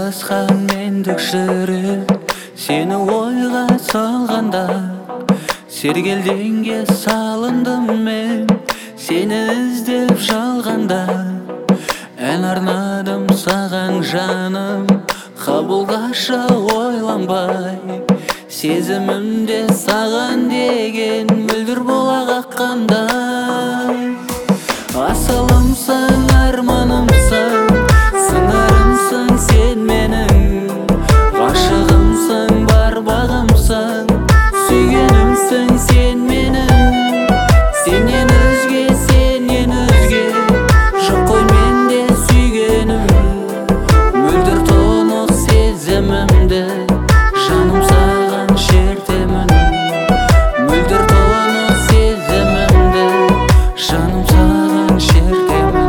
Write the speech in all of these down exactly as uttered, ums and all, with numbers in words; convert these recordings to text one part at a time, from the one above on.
басқа мендік жүрек сені ойға салғанда сергелдеңге салындым мен сені іздеп жалғанда ән арнадым саған жаным қабылдашы ойланбай сезімімде саған деген мөлдір бұлақ аққандай асылымсың арманымсың сыңарымсың сен менің ғашығымсың бар бағымсың сүйгенімсің сен менің сенен өзге сенен өзге жоқ қой менде сүйгенім мөлдір тұнық сезімімді жаным саған шертемін мөлдір тұнық сезімімді жаным саған шертемін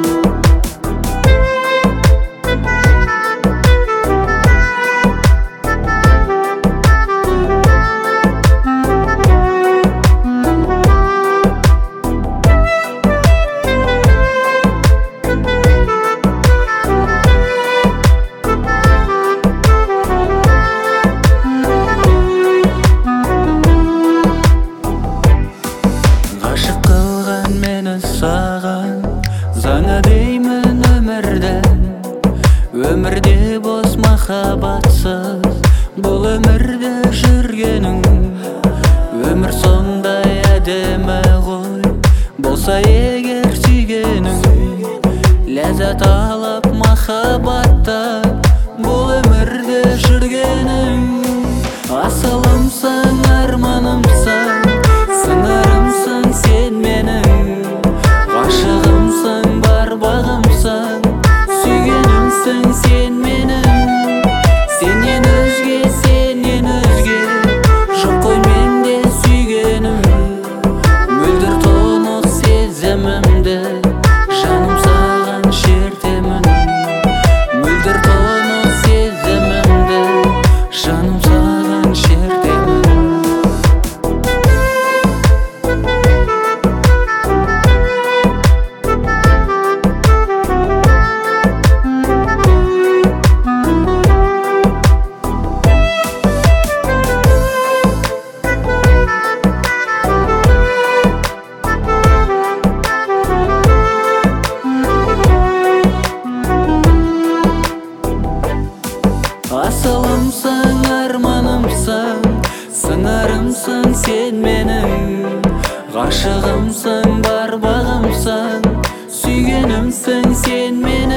ғашық қылған мені саған заңы деймін өмірді өмірде бос махаббатсыз бұл өмірде жүргенің өмір сондай әдемі ғой болса егер сүйгенің ләззат алып махаббаттан бұл өмірде жүргенің асылымсың арманымсың сыңарымсың сен менің ғашығымсың бар бағымсың сүйгенімсің сен менің сенен өзге сенен өзге жоқ қой менде сүйгенім мөлдір тұнық сезімімді жаным саған шертемін мөлдір тұнық сезімімді жаным саған шертемін асылымсың арманымсың сыңарымсың сен менің ғашығымсың бар бағымсың сүйгенімсің сен менің